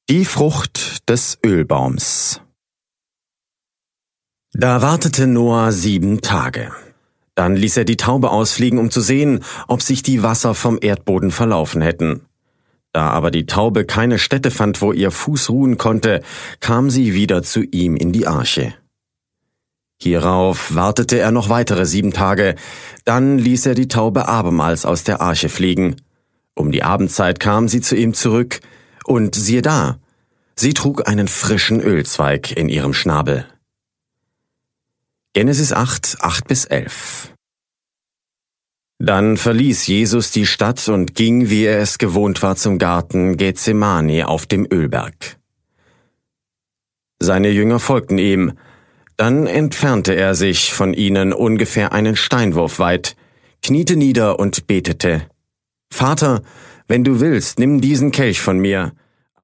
Die Frucht des Ölbaums. Da wartete Noah 7 Tage. Dann ließ er die Taube ausfliegen, um zu sehen, ob sich die Wasser vom Erdboden verlaufen hätten. Da aber die Taube keine Stätte fand, wo ihr Fuß ruhen konnte, kam sie wieder zu ihm in die Arche. Hierauf wartete er noch weitere 7 Tage, dann ließ er die Taube abermals aus der Arche fliegen. Um die Abendzeit kam sie zu ihm zurück, und siehe da, sie trug einen frischen Ölzweig in ihrem Schnabel. Genesis 8, 8-11. Dann verließ Jesus die Stadt und ging, wie er es gewohnt war, zum Garten Gethsemane auf dem Ölberg. Seine Jünger folgten ihm. Dann entfernte er sich von ihnen ungefähr einen Steinwurf weit, kniete nieder und betete: »Vater, wenn du willst, nimm diesen Kelch von mir,